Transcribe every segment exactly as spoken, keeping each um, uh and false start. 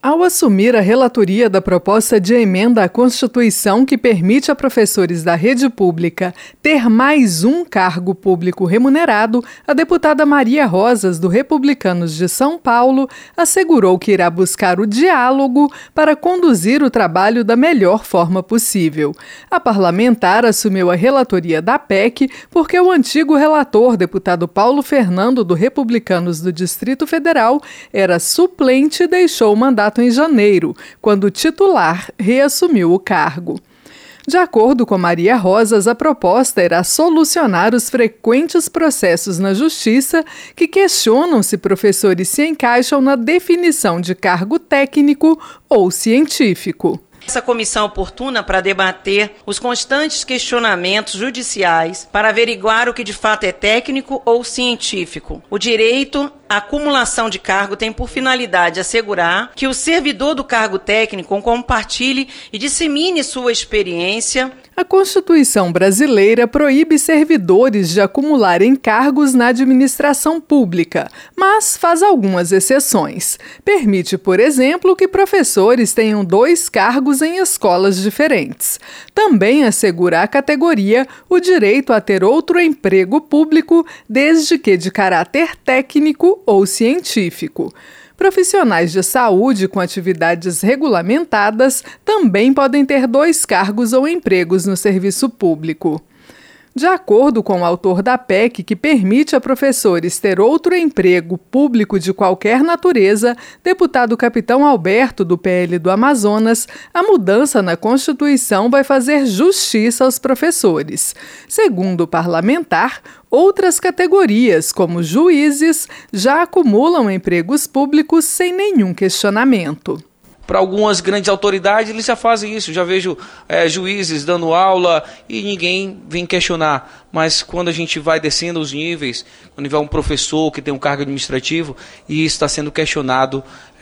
Ao assumir a relatoria da proposta de emenda à Constituição que permite a professores da rede pública ter mais um cargo público remunerado, a deputada Maria Rosas, do Republicanos de São Paulo, assegurou que irá buscar o diálogo para conduzir o trabalho da melhor forma possível. A parlamentar assumiu a relatoria da P E C porque o antigo relator, deputado Paulo Fernando, do Republicanos do Distrito Federal, era suplente e deixou o mandato em janeiro, quando o titular reassumiu o cargo. De acordo com Maria Rosas, a proposta irá solucionar os frequentes processos na Justiça que questionam se professores se encaixam na definição de cargo técnico ou científico. Essa comissão oportuna para debater os constantes questionamentos judiciais para averiguar o que de fato é técnico ou científico. O direito à acumulação de cargo tem por finalidade assegurar que o servidor do cargo técnico compartilhe e dissemine sua experiência. A Constituição brasileira proíbe servidores de acumularem cargos na administração pública, mas faz algumas exceções. Permite, por exemplo, que professores tenham dois cargos em escolas diferentes. Também assegura à categoria o direito a ter outro emprego público, desde que de caráter técnico ou científico. Profissionais de saúde com atividades regulamentadas também podem ter dois cargos ou empregos no serviço público. De acordo com o autor da P E C, que permite a professores ter outro emprego público de qualquer natureza, deputado Capitão Alberto, do P L do Amazonas, a mudança na Constituição vai fazer justiça aos professores. Segundo o parlamentar, outras categorias, como juízes, já acumulam empregos públicos sem nenhum questionamento. Para algumas grandes autoridades, eles já fazem isso. Já vejo é, juízes dando aula e ninguém vem questionar. Mas quando a gente vai descendo os níveis, quando tiver um professor que tem um cargo administrativo, e isso está sendo questionado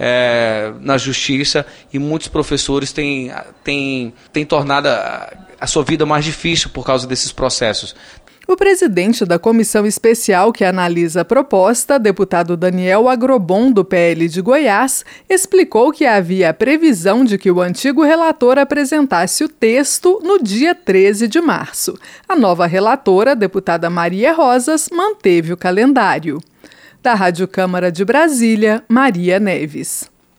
é, na justiça, e muitos professores têm, têm, têm tornado a, a sua vida mais difícil por causa desses processos. O presidente da comissão especial que analisa a proposta, deputado Daniel Agrobon, do P L de Goiás, explicou que havia a previsão de que o antigo relator apresentasse o texto no dia treze de março. A nova relatora, a deputada Maria Rosas, manteve o calendário. Da Rádio Câmara de Brasília, Maria Neves.